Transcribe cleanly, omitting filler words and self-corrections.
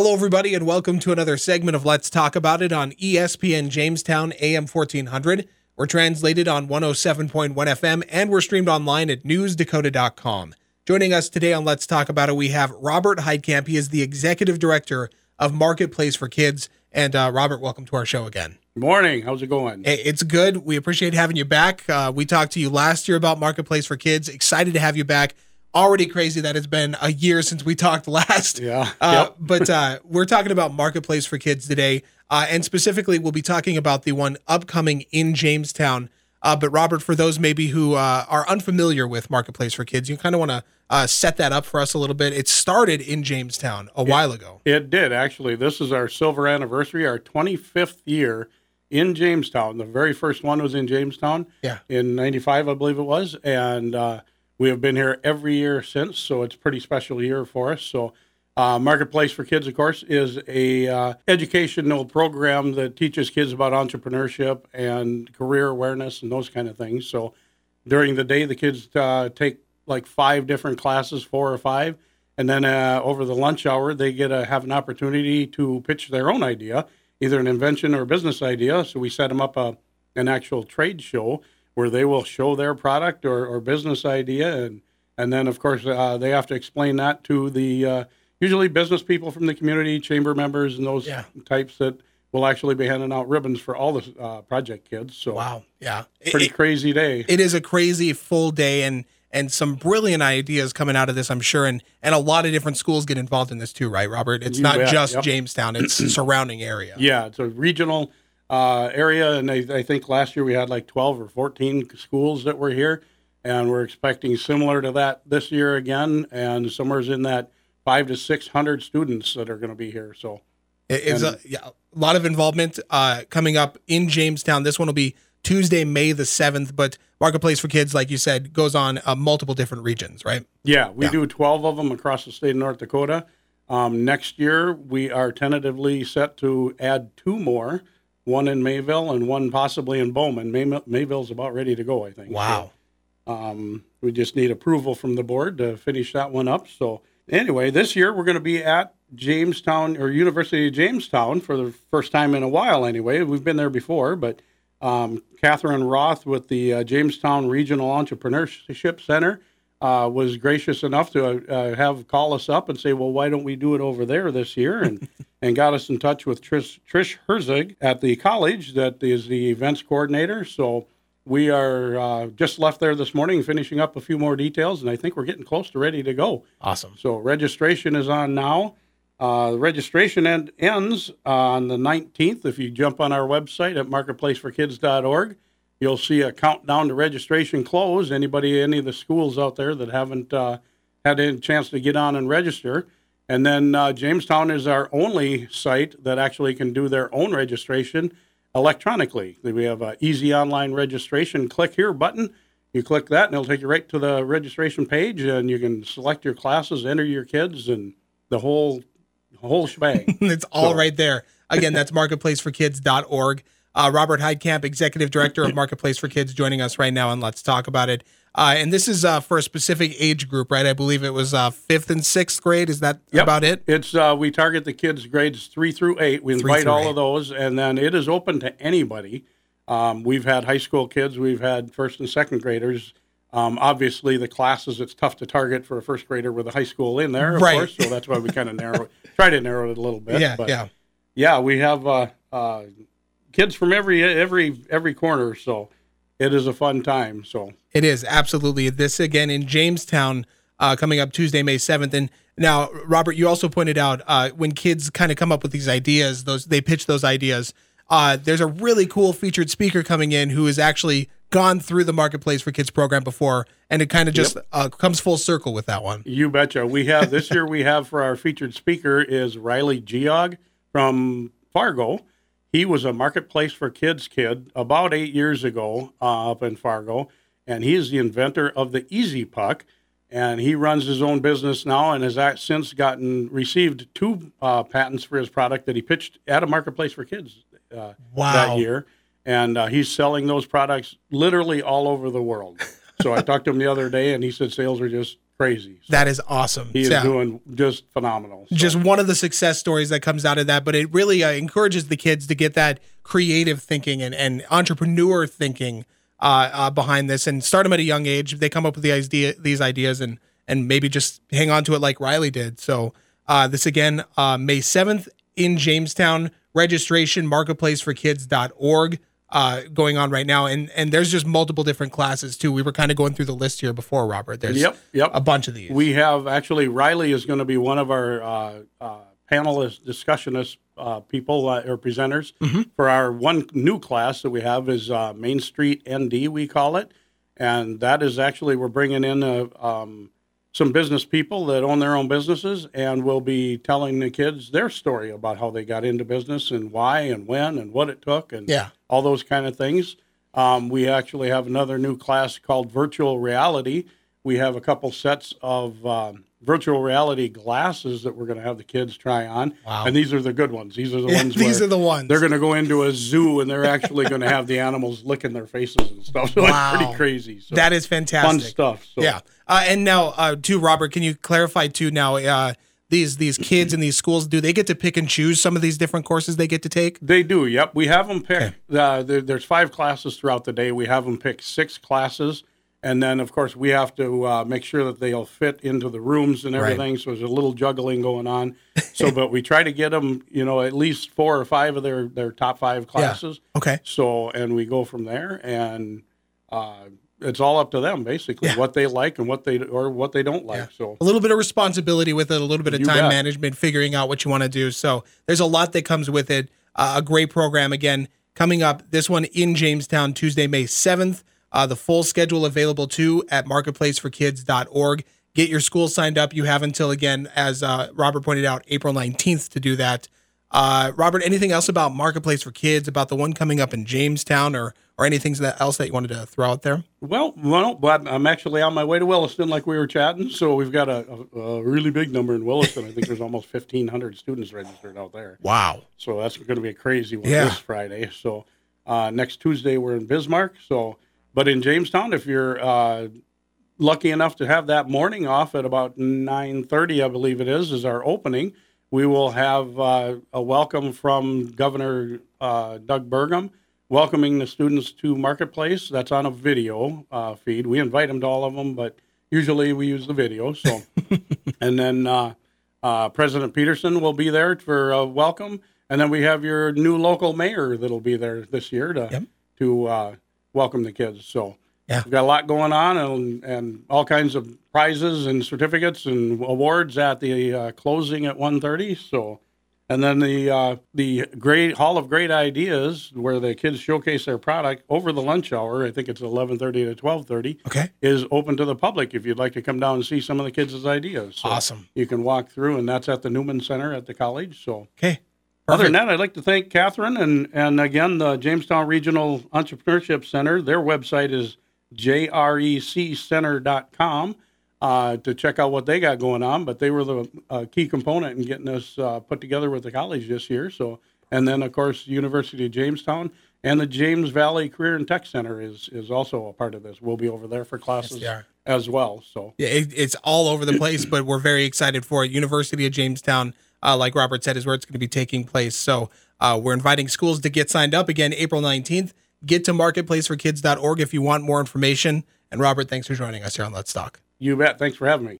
Hello, everybody, and welcome to another segment of Let's Talk About It on ESPN Jamestown AM 1400. We're translated on 107.1 FM, and we're streamed online at newsdakota.com. Joining us today on Let's Talk About It, we have Robert Heitkamp. He is the Executive Director of Marketplace for Kids. And Robert, welcome to our show again. Good morning. How's it going? It's good. We appreciate having you back. We talked to you last year about Marketplace for Kids. Excited to have you back. Already crazy that it's been a year since we talked last. Yeah. But we're talking about Marketplace for Kids today. And specifically, we'll be talking about the one upcoming in Jamestown. But Robert, for those maybe who are unfamiliar with Marketplace for Kids, you kind of want to set that up for us a little bit. It started in Jamestown a while ago. It did, actually. This is our silver anniversary, our 25th year in Jamestown. The very first one was in Jamestown in 95, I believe it was. And we have been here every year since, so it's a pretty special year for us. So Marketplace for Kids, of course, is a educational program that teaches kids about entrepreneurship and career awareness and those kind of things. So during the day, the kids take like 5 different classes, 4 or 5, and then over the lunch hour, they get to have an opportunity to pitch their own idea, either an invention or a business idea. So we set them up an actual trade show where they will show their product or business idea, and then, of course, they have to explain that to the usually business people from the community, chamber members, and those types that will actually be handing out ribbons for all the project kids. So wow, yeah. Pretty crazy day. It is a crazy full day, and some brilliant ideas coming out of this, I'm sure, and a lot of different schools get involved in this too, right, Robert? It's not just Jamestown, it's surrounding area. Yeah, it's a regional area, and I think last year we had like 12 or 14 schools that were here, and we're expecting similar to that this year again, and somewhere's in that 500 to 600 students that are going to be here. So it's a lot of involvement coming up in Jamestown. This one will be Tuesday, May the 7th, but Marketplace for Kids, like you said, goes on multiple different regions, right? Yeah, we do 12 of them across the state of North Dakota. Next year, we are tentatively set to add 2 more, one in Mayville and one possibly in Bowman. Mayville's about ready to go, I think. Wow. So, we just need approval from the board to finish that one up. So anyway, this year we're going to be at Jamestown, or University of Jamestown, for the first time in a while anyway. We've been there before, but Catherine Roth with the Jamestown Regional Entrepreneurship Center was gracious enough to call us up and say, well, why don't we do it over there this year? And got us in touch with Trish Herzig at the college that is the events coordinator. So we are just left there this morning, finishing up a few more details, and I think we're getting close to ready to go. Awesome. So registration is on now. The registration ends on the 19th. If you jump on our website at marketplaceforkids.org, you'll see a countdown to registration close. Any of the schools out there that haven't had any chance to get on and register. And then Jamestown is our only site that actually can do their own registration electronically. We have an easy online registration click here button. You click that, and it'll take you right to the registration page, and you can select your classes, enter your kids, and the whole shebang. It's all right there. Again, that's marketplaceforkids.org. Robert Heitkamp, Executive Director of Marketplace for Kids, joining us right now, and let's talk about it. And this is for a specific age group, right? I believe it was 5th and 6th grade. Is that about it? It's we target the kids grades 3 through 8. We invite all of those, and then it is open to anybody. We've had high school kids. We've had 1st and 2nd graders. Obviously, the classes, it's tough to target for a 1st grader with a high school in there, of course. So that's why we kind of try to narrow it a little bit. Yeah, we have kids from every corner, so it is a fun time. So it is, absolutely. This again in Jamestown, coming up Tuesday, May 7th. And now, Robert, you also pointed out when kids kind of come up with these ideas, they pitch those ideas. There's a really cool featured speaker coming in who has actually gone through the Marketplace for Kids program before, and it kind of just comes full circle with that one. You betcha. We have this year. We have for our featured speaker is Riley Geog from Fargo. He was a Marketplace for Kids kid about 8 years ago up in Fargo, and he is the inventor of the Easy Puck, and he runs his own business now and has since received 2 patents for his product that he pitched at a Marketplace for Kids that year, and he's selling those products literally all over the world. So I talked to him the other day, and he said sales are just crazy. So that is awesome. He is doing just phenomenal. So. Just one of the success stories that comes out of that, but it really encourages the kids to get that creative thinking and entrepreneur thinking behind this, and start them at a young age. They come up with these ideas and maybe just hang on to it like Riley did. So this again, May 7th in Jamestown. Registration, marketplaceforkids.org. Going on right now, and there's just multiple different classes too. We were kind of going through the list here before, Robert. There's a bunch of these. We have actually Riley is going to be one of our panelists, discussionists, people or presenters for our one new class that we have is Main Street ND, we call it, and that is actually we're bringing in some business people that own their own businesses, and we'll be telling the kids their story about how they got into business and why and when and what it took and all those kind of things. We actually have another new class called Virtual Reality. We have a couple sets of virtual reality glasses that we're going to have the kids try on. Wow. And these are the good ones. These are the ones these are the ones. They're going to go into a zoo and they're actually going to have the animals licking their faces and stuff. So it's pretty crazy. So that is fantastic. Fun stuff. So. Yeah. And now, too, Robert, can you clarify, too, now, these kids in these schools, do they get to pick and choose some of these different courses they get to take? They do, yep. We have them pick. There's 5 classes throughout the day. We have them pick 6 classes. And then, of course, we have to make sure that they'll fit into the rooms and everything. Right. So there's a little juggling going on. So, but we try to get them, at least 4 or 5 of their top 5 classes. Yeah. Okay. So, and we go from there, and it's all up to them, basically, what they like and what they don't like. Yeah. So a little bit of responsibility with it, a little bit of time management, figuring out what you want to do. So there's a lot that comes with it. A great program, again, coming up, this one in Jamestown, Tuesday, May 7th. The full schedule available too at marketplaceforkids.org. Get your school signed up. You have until, again, as Robert pointed out, April 19th to do that. Robert, anything else about Marketplace for Kids, about the one coming up in Jamestown, or anything else that you wanted to throw out there? Well, but I'm actually on my way to Williston, like we were chatting. So we've got a really big number in Williston. I think there's almost 1,500 students registered out there. Wow! So that's going to be a crazy one this Friday. So next Tuesday we're in Bismarck. But in Jamestown, if you're lucky enough to have that morning off at about 9:30, I believe it is our opening, we will have a welcome from Governor Doug Burgum, welcoming the students to Marketplace. That's on a video feed. We invite them to all of them, but usually we use the video. So, and then President Peterson will be there for a welcome, and then we have your new local mayor that'll be there this year to welcome the kids. So we've got a lot going on, and all kinds of prizes and certificates and awards at the closing at 1:30. So, and then the great Hall of Great Ideas, where the kids showcase their product over the lunch hour. I think it's 11:30 to 12:30. Okay, is open to the public if you'd like to come down and see some of the kids' ideas. So awesome. You can walk through, and that's at the Newman Center at the college. So okay. Perfect. Other than that, I'd like to thank Catherine and again, the Jamestown Regional Entrepreneurship Center. Their website is jreccenter.com to check out what they got going on. But they were the key component in getting us put together with the college this year. So, and then, of course, University of Jamestown and the James Valley Career and Tech Center is also a part of this. We'll be over there for classes as well. So it's all over the place, but we're very excited for it. University of Jamestown, like Robert said, is where it's going to be taking place. So we're inviting schools to get signed up again, April 19th. Get to marketplaceforkids.org if you want more information. And Robert, thanks for joining us here on Let's Talk. You bet. Thanks for having me.